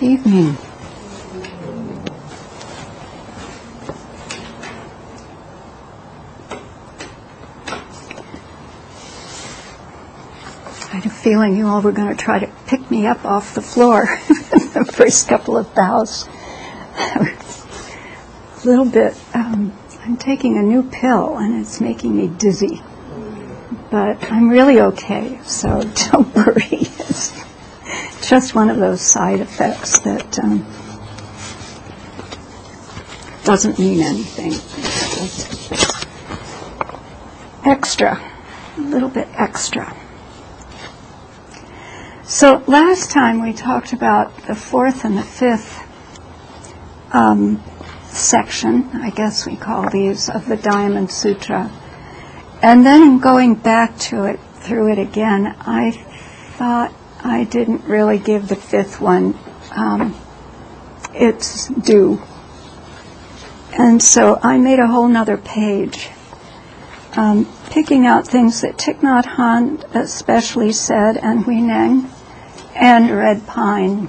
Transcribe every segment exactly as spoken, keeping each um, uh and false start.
Good evening. I had a feeling you all were going to try to pick me up off the floor in the first couple of bows. A little bit, um, I'm taking a new pill and it's making me dizzy. But I'm really okay, so don't worry. It's just one of those side effects that um, doesn't mean anything. It's just extra, a little bit extra. So last time we talked about the fourth and the fifth um, section, I guess we call these, of the Diamond Sutra. And then in going back to it, through it again, I thought I didn't really give the fifth one um, its due. And so I made a whole nother page, um, picking out things that Thich Nhat Hanh especially said, and Huineng, and Red Pine.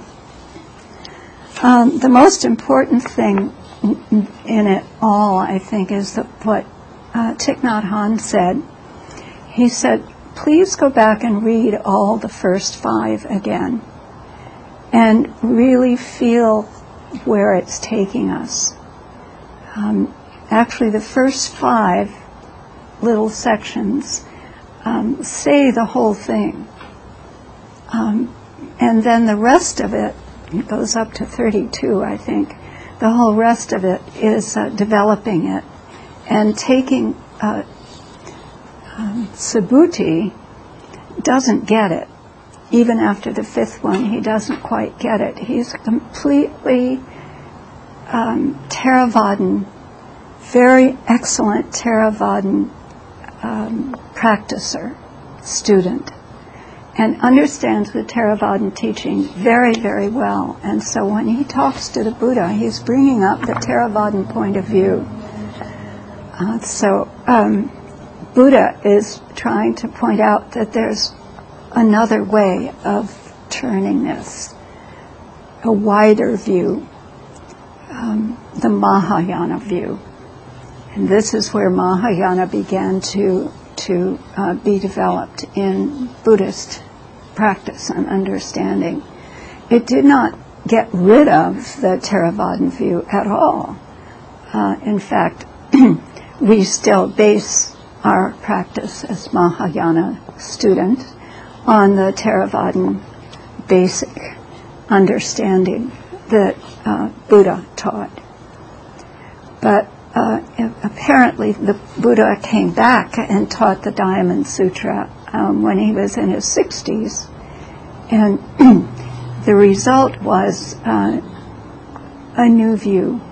Um, the most important thing in it all, I think, is that what uh, Thich Nhat Hanh said. He said, please go back and read all the first five again and really feel where it's taking us. Um, actually, the first five little sections um, say the whole thing. Um, and then the rest of it, it goes up to thirty-two, I think. The whole rest of it is uh, developing it and taking uh, um, Subhuti doesn't get it. Even after the fifth one, he doesn't quite get it. He's completely um, Theravadan, very excellent Theravadan um, practicer, student, and understands the Theravadan teaching very, very well. And so when he talks to the Buddha, he's bringing up the Theravadan point of view. Uh, so um, Buddha is trying to point out that there's another way of turning this, a wider view, um, the Mahayana view. And this is where Mahayana began to to uh, be developed in Buddhist practice and understanding. It did not get rid of the Theravadan view at all. Uh, in fact, we still base our practice as Mahayana students on the Theravadan basic understanding that uh, Buddha taught. But uh, apparently the Buddha came back and taught the Diamond Sutra um, when he was in his sixties. And the result was uh, a new view.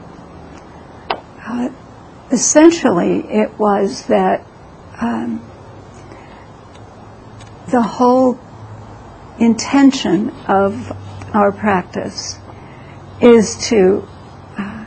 Uh, essentially, it was that um, the whole intention of our practice is to uh,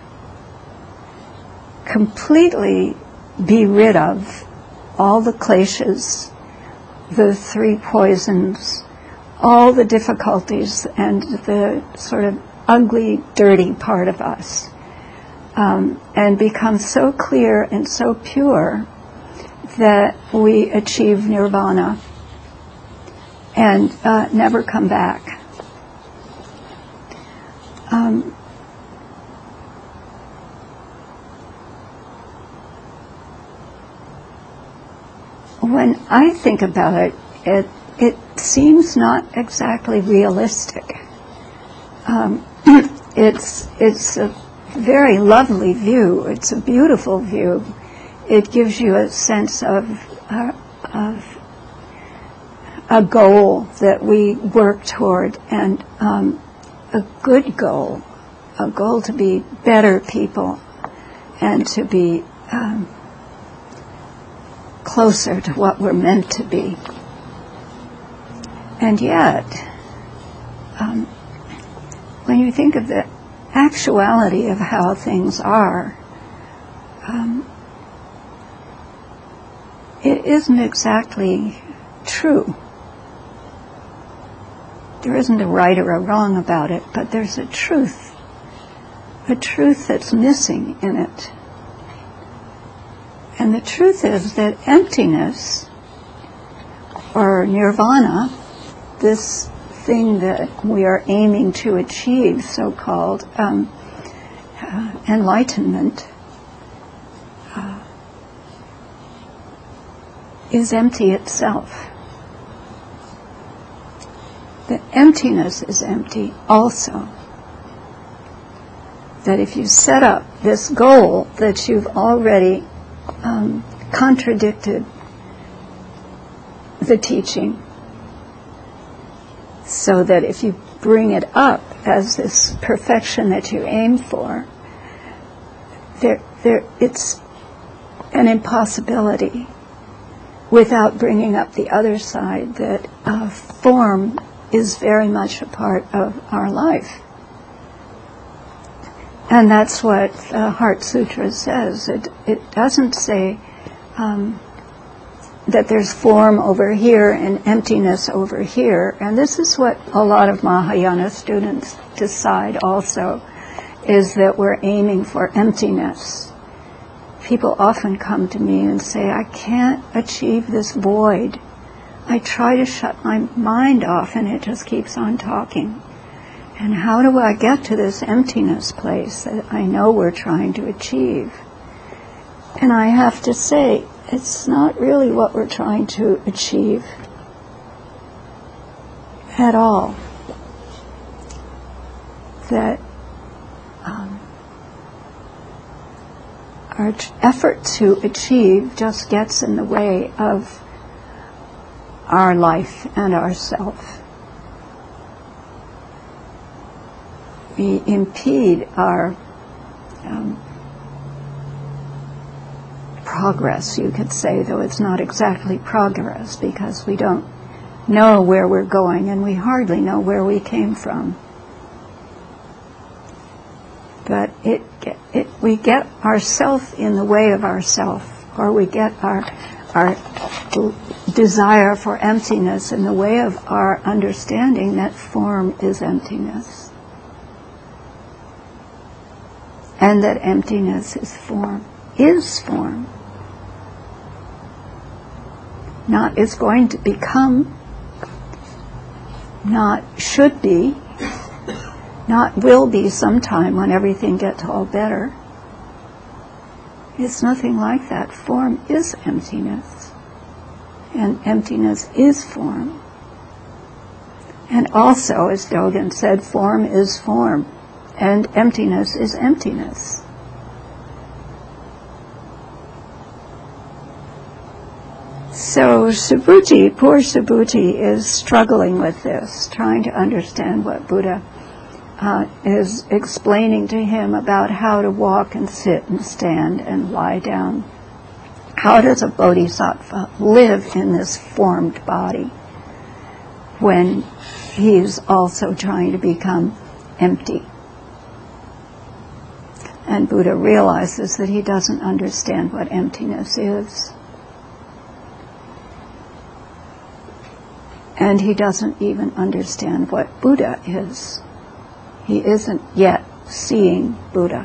completely be rid of all the kleshas, the three poisons, all the difficulties, and the sort of ugly, dirty part of us, um, and become so clear and so pure that we achieve nirvana and uh, never come back. Um, when I think about it, it it seems not exactly realistic. Um, it's it's a very lovely view. It's a beautiful view. It gives you a sense of uh, of a goal that we work toward, and um, a good goal, a goal to be better people and to be um, closer to what we're meant to be. And yet, um, when you think of the actuality of how things are, um, it isn't exactly true. there isn't a right or a wrong about it, but there's a truth, a truth that's missing in it. And the truth is that emptiness, or nirvana, this thing that we are aiming to achieve, so-called um, uh, enlightenment, uh, is empty itself. The emptiness is empty also. That if you set up this goal that you've already um, contradicted the teaching, so that if you bring it up as this perfection that you aim for, there, there, it's an impossibility without bringing up the other side, that uh, form is very much a part of our life. And that's what the Heart Sutra says. It, it doesn't say um, that there's form over here and emptiness over here. And this is what a lot of Mahayana students decide also, is that we're aiming for emptiness. People often come to me and say, I can't achieve this void. I try to shut my mind off and it just keeps on talking. And how do I get to this emptiness place that I know we're trying to achieve? And I have to say, it's not really what we're trying to achieve at all. That um, our effort to achieve just gets in the way of our life and ourself. We impede our um, progress, you could say, though it's not exactly progress, because we don't know where we're going and we hardly know where we came from. But it, it we get ourself in the way of ourself, or we get our our desire for emptiness in the way of our understanding that form is emptiness. And that emptiness is form, is form. Not is going to become, not should be, not will be sometime when everything gets all better. It's nothing like that. Form is emptiness. And emptiness is form. And also, as Dogen said, form is form. And emptiness is emptiness. So Subhuti, poor Subhuti, is struggling with this, trying to understand what Buddha uh, is explaining to him about how to walk and sit and stand and lie down. How does a bodhisattva live in this formed body when he's also trying to become empty? And Buddha realizes that he doesn't understand what emptiness is. And he doesn't even understand what Buddha is. He isn't yet seeing Buddha.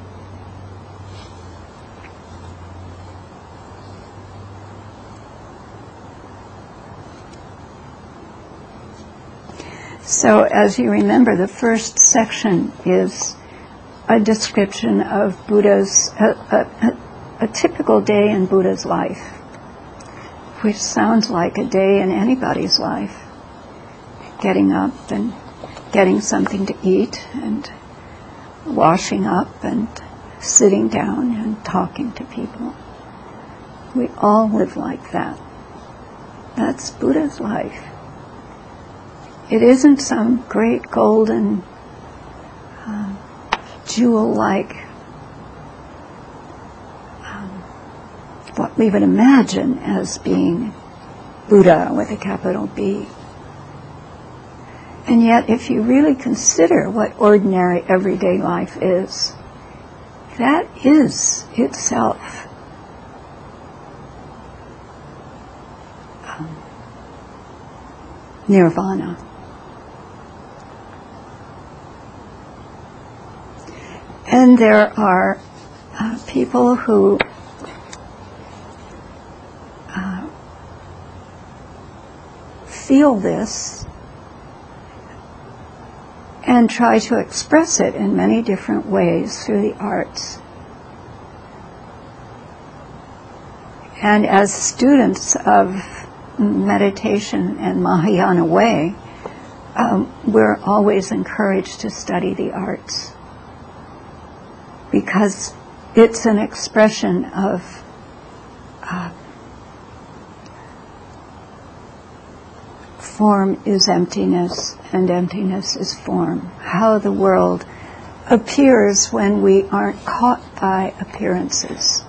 So, as you remember, the first section is a description of Buddha's, a, a, a typical day in Buddha's life, which sounds like a day in anybody's life. Getting up and getting something to eat and washing up and sitting down and talking to people. We all live like that. That's Buddha's life. It isn't some great golden uh, jewel-like um, what we would imagine as being Buddha with a capital B. And yet, if you really consider what ordinary everyday life is, that is itself um, nirvana. And there are uh, people who uh, feel this and try to express it in many different ways through the arts. And as students of meditation and Mahayana way, um, we're always encouraged to study the arts because it's an expression of uh, form is emptiness and emptiness is form. How the world appears when we aren't caught by appearances.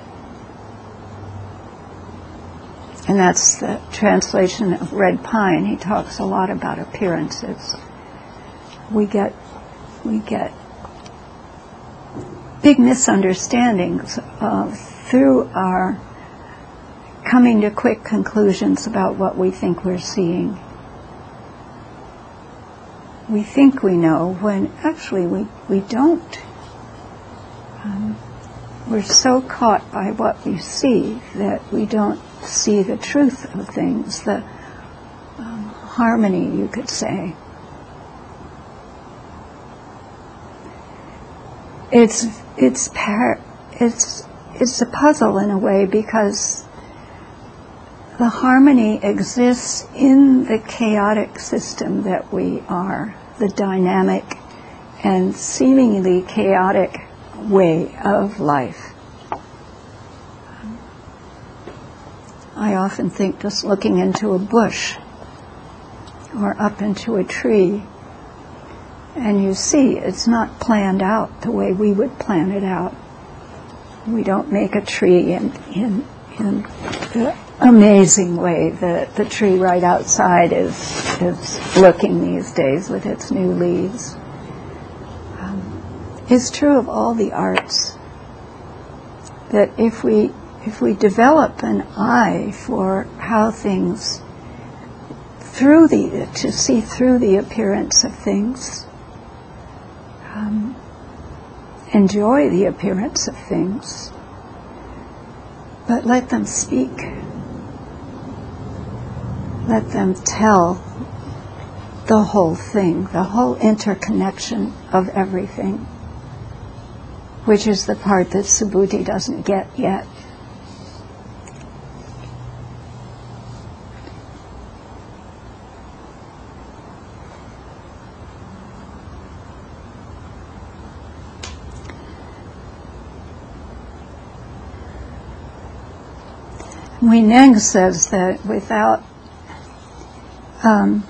And that's the translation of Red Pine. He talks a lot about appearances. We get, we get big misunderstandings uh, through our coming to quick conclusions about what we think we're seeing. We think we know when actually we, we don't. Um, we're so caught by what we see that we don't see the truth of things, the um, harmony, you could say. It's it's par- it's it's a puzzle in a way because the harmony exists in the chaotic system that we are, the dynamic and seemingly chaotic way of life. I often think just looking into a bush or up into a tree, and you see it's not planned out the way we would plan it out. We don't make a tree in, in, in the amazing way that the tree right outside is, is looking these days with its new leaves. Um, it's true of all the arts that if we If we develop an eye for how things, through the, to see through the appearance of things, um, enjoy the appearance of things, but let them speak. Let them tell the whole thing, the whole interconnection of everything, which is the part that Subhuti doesn't get yet. Hui Neng says that without um,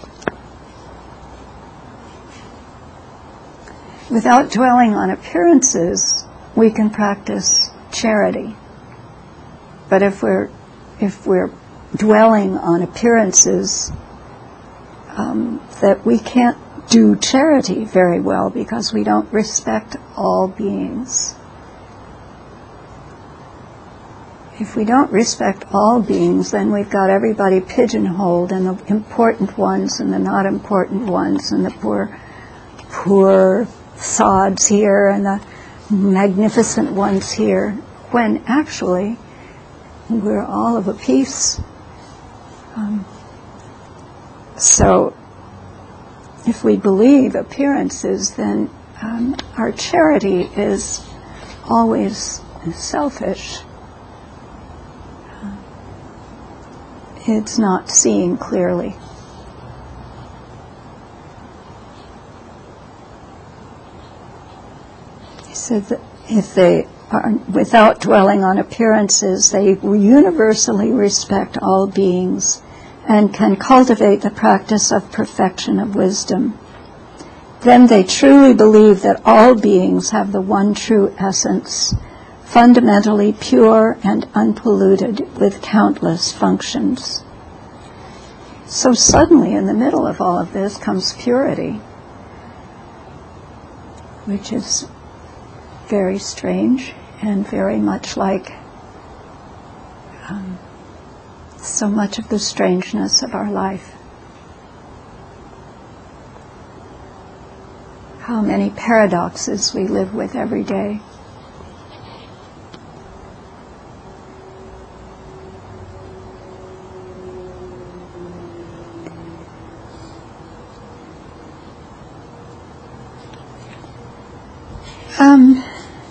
without dwelling on appearances, we can practice charity. But if we're if we're dwelling on appearances, um, that we can't do charity very well because we don't respect all beings. If we don't respect all beings, then we've got everybody pigeonholed, and the important ones and the not important ones, and the poor, poor sods here and the magnificent ones here, when actually we're all of a piece. Um, so if we believe appearances, then um, our charity is always selfish. It's not seeing clearly. He said that if they are, without dwelling on appearances, they universally respect all beings and can cultivate the practice of perfection of wisdom. Then they truly believe that all beings have the one true essence, fundamentally pure and unpolluted with countless functions. So suddenly in the middle of all of this comes purity, which is very strange and very much like um, so much of the strangeness of our life. how many paradoxes we live with every day. Um,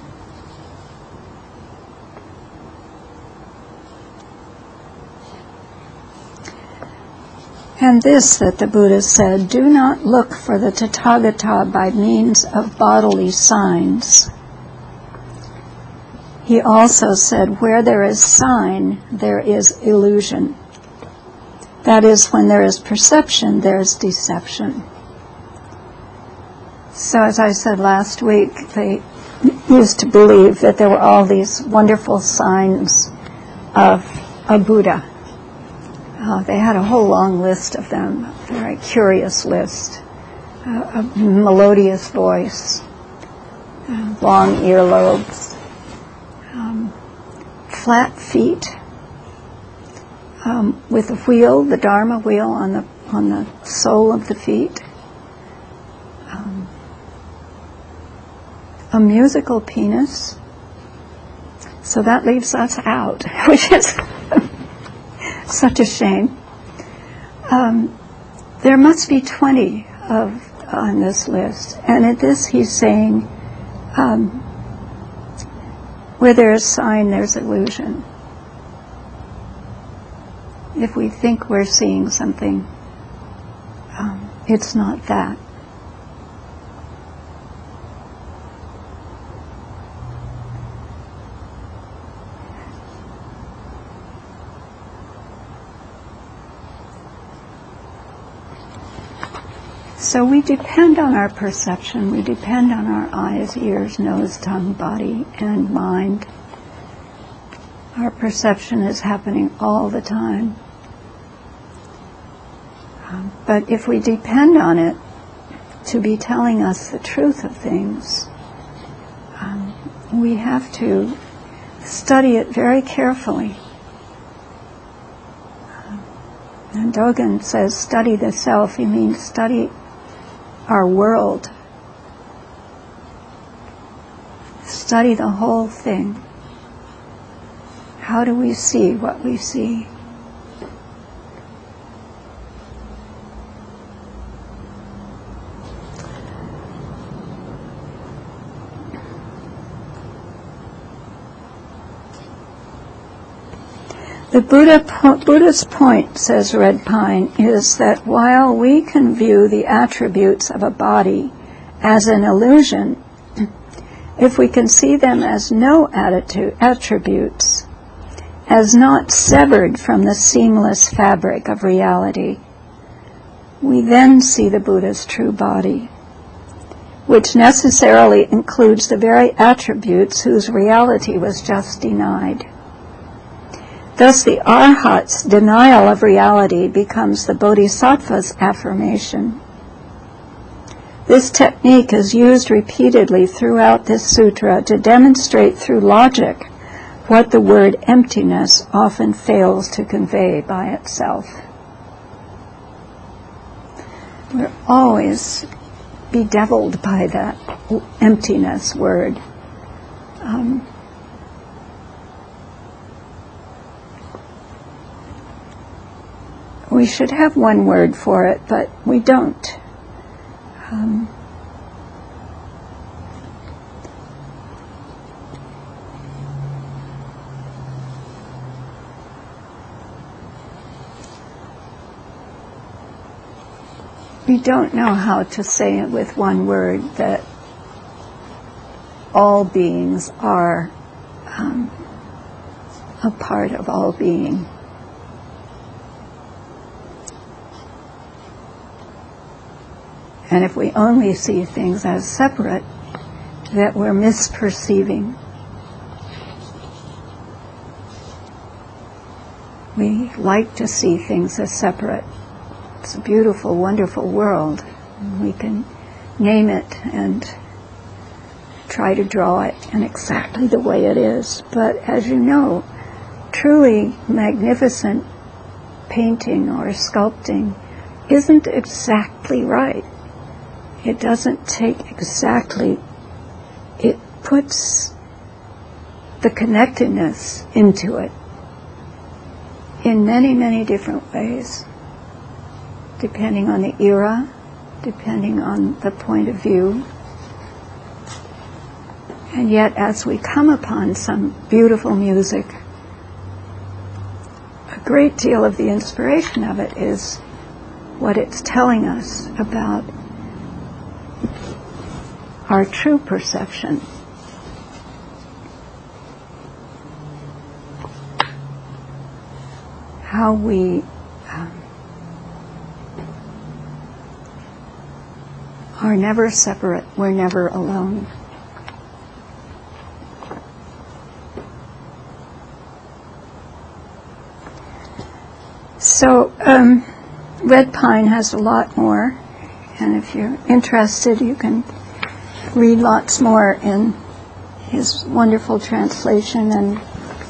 and this that the Buddha said, do not look for the Tathagata by means of bodily signs. He also said, where there is sign, there is illusion. That is, when there is perception, there is deception. So as I said last week, they used to believe that there were all these wonderful signs of a Buddha. Uh, they had a whole long list of them, a very curious list. Uh, a melodious voice, uh, long earlobes, um, flat feet, um, with a wheel, the Dharma wheel on the on the sole of the feet. Um, a musical penis, so that leaves us out, which is such a shame. Um, there must be twenty of on this list, and at this he's saying, um, where there is sign, there's illusion. If we think we're seeing something, um, it's not that. So we depend on our perception, we depend on our eyes, ears, nose, tongue, body, and mind. Our perception is happening all the time. Um, but if we depend on it to be telling us the truth of things, um, we have to study it very carefully. Um, and Dogen says, study the self. He means study our world. Study the whole thing. How do we see what we see? The Buddha, Buddha's point, says Red Pine, is that while we can view the attributes of a body as an illusion, if we can see them as no attitude, attributes, as not severed from the seamless fabric of reality, we then see the Buddha's true body, which necessarily includes the very attributes whose reality was just denied. Thus, the Arhat's denial of reality becomes the Bodhisattva's affirmation. This technique is used repeatedly throughout this sutra to demonstrate through logic what the word emptiness often fails to convey by itself. We're always bedeviled by that emptiness word. Um, We should have one word for it, but we don't. Um, we don't know how to say it with one word, that all beings are um, a part of all being. And if we only see things as separate, that we're misperceiving. We like to see things as separate. It's a beautiful, wonderful world. We can name it and try to draw it in exactly the way it is. But as you know, truly magnificent painting or sculpting isn't exactly right. it doesn't take exactly, it puts the connectedness into it in many, many different ways, depending on the era, depending on the point of view. And yet, as we come upon some beautiful music, a great deal of the inspiration of it is what it's telling us about our true perception. How we um, are never separate, we're never alone. So, um, Red Pine has a lot more, and if you're interested, you can read lots more in his wonderful translation and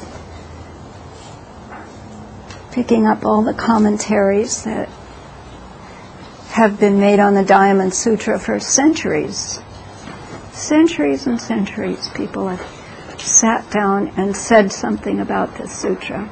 picking up all the commentaries that have been made on the Diamond Sutra for centuries. Centuries and centuries, people have sat down and said something about this sutra.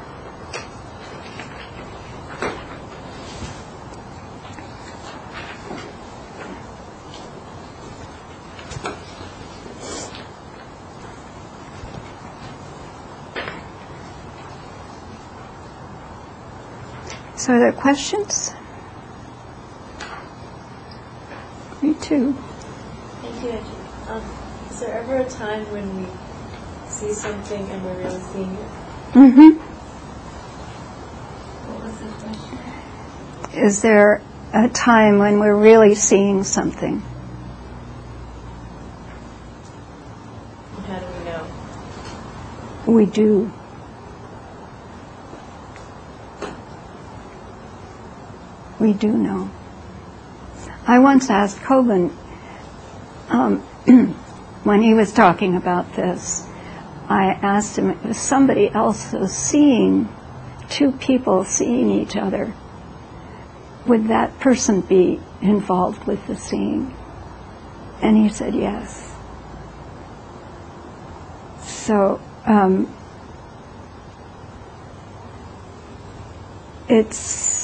So are there questions? Me too. Thank you, Angie. Um, is there ever a time when we see something and we're really seeing it? Mm-hmm. What was the question? Is there a time when we're really seeing something? And how do we know? We do. We do know. I once asked Kobun, um, when he was talking about this, I asked him if somebody else was seeing, two people seeing each other, would that person be involved with the seeing? And he said yes. So, um, it's,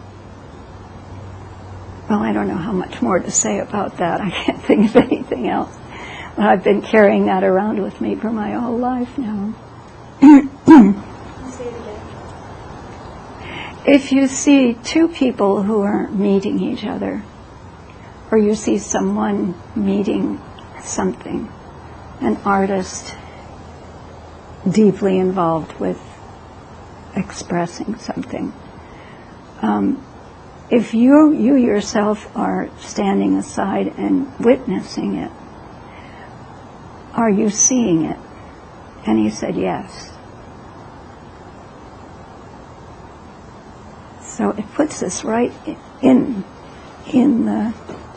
well, I don't know how much more to say about that. I can't think of anything else. But I've been carrying that around with me for my whole life now. Say it again. If you see two people who are meeting each other, or you see someone meeting something, an artist deeply involved with expressing something, um, if you you yourself are standing aside and witnessing it, are you seeing it? And he said yes. So it puts us right in in the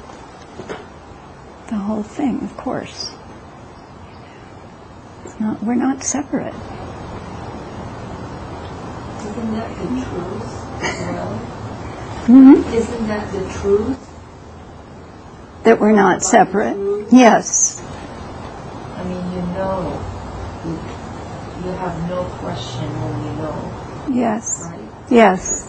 the whole thing, of course. It's not, we're not separate. Isn't that the truth as well? Mm-hmm. Isn't that the truth? That we're not separate. Yes. I mean, you know, you, you have no question when you know, Yes. right? Yes.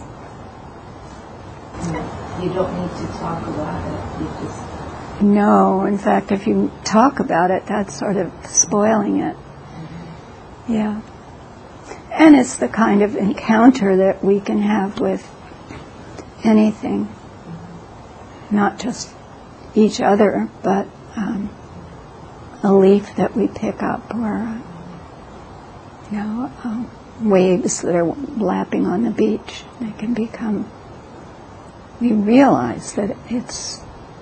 You don't need to talk about it. You just No, in fact, if you talk about it, that's sort of spoiling it. Mm-hmm. Yeah. And it's the kind of encounter that we can have with anything, not just each other, but um, a leaf that we pick up, or uh, you know, uh, waves that are lapping on the beach. They can become. We realize that it's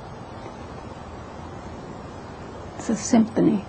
it's a symphony.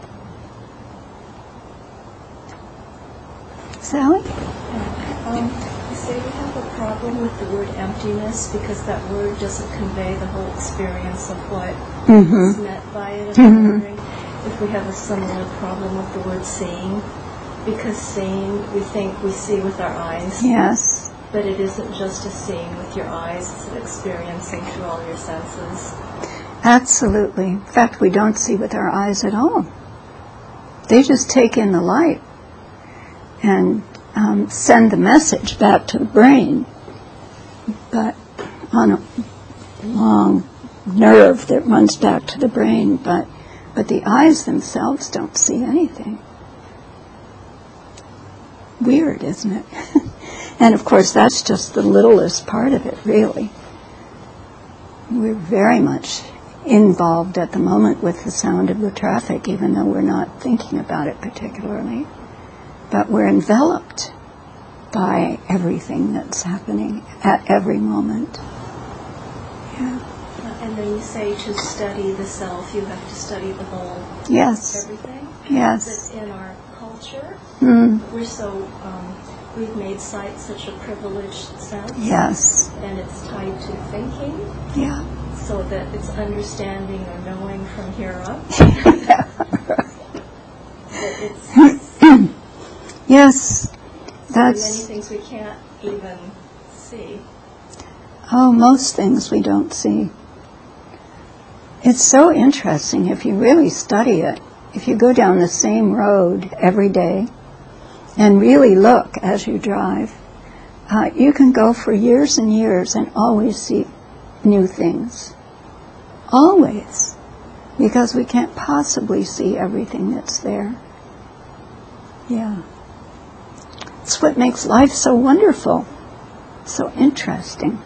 Sally? Um, you say we have a problem with the word emptiness because that word doesn't convey the whole experience of what Mm-hmm. is meant by it. And Mhm. I'm wondering if we have a similar problem with the word seeing, because seeing, we think we see with our eyes, Yes. but it isn't just a seeing with your eyes, it's an experiencing through all your senses. Absolutely. In fact, we don't see with our eyes at all. They just take in the light and um, send the message back to the brain, but on a long nerve that runs back to the brain, but but the eyes themselves don't see anything. Weird, isn't it? And of course, that's just the littlest part of it, really. We're very much involved at the moment with the sound of the traffic, even though we're not thinking about it particularly. But we're enveloped by everything that's happening at every moment. Yeah. And then you say to study the self, you have to study the whole Yes. everything. Yes. But in our culture, Mm. we're so, um, we've made sight such a privileged sense. Yes. And it's tied to thinking, Yeah. so that it's understanding or knowing from here up. But it's Yes. many That's, things we can't even see. oh, most things we don't see. It's so interesting if you really study it. If you go down the same road every day and really look as you drive, uh, you can go for years and years and always see new things. Always. Because we can't possibly see everything that's there. Yeah. It's what makes life so wonderful, so interesting.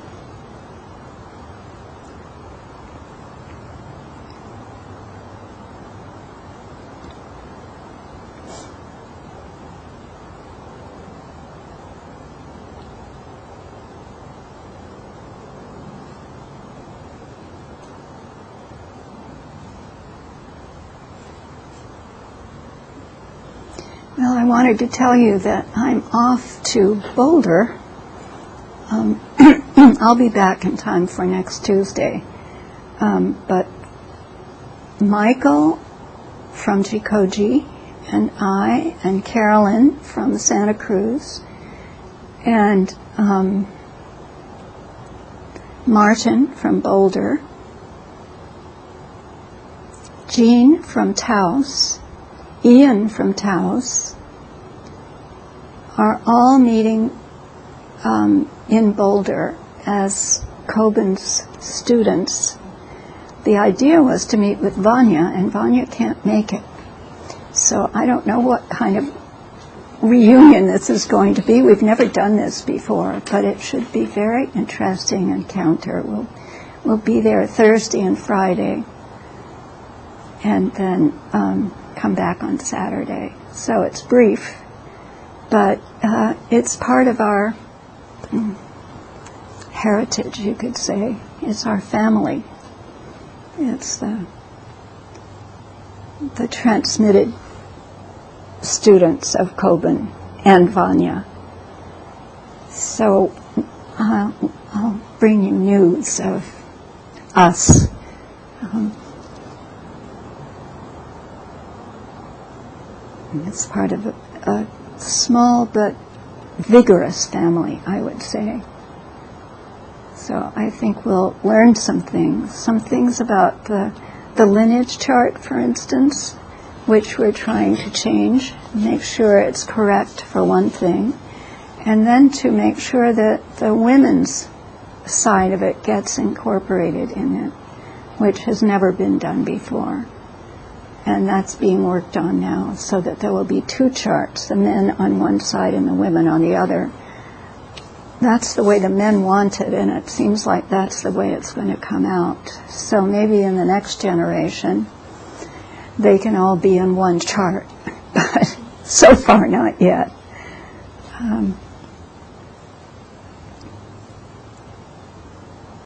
Well, I wanted to tell you that I'm off to Boulder. Um, I'll be back in time for next Tuesday. Um, but Michael from Jikoji and I and Carolyn from Santa Cruz and um, Martin from Boulder, Jean from Taos, Ian from Taos, are all meeting um, in Boulder as Coben's students. The idea was to meet with Vanya, and Vanya can't make it. So I don't know what kind of reunion this is going to be. We've never done this before, but it should be very interesting encounter. We'll, we'll be there Thursday and Friday, and then um, come back on Saturday. So it's brief, but uh, it's part of our mm, heritage, you could say. It's our family. It's the the transmitted students of Coben and Vanya. So uh, I'll bring you news of us. Um, it's part of a, a small but vigorous family, I would say. So I think we'll learn some things, some things about the, the lineage chart, for instance, which we're trying to change, make sure it's correct for one thing, and then to make sure that the women's side of it gets incorporated in it, which has never been done before. And that's being worked on now, so that there will be two charts, the men on one side and the women on the other. That's the way the men want it, and it seems like that's the way it's going to come out. So maybe in the next generation, they can all be in one chart, but so far not yet. Um,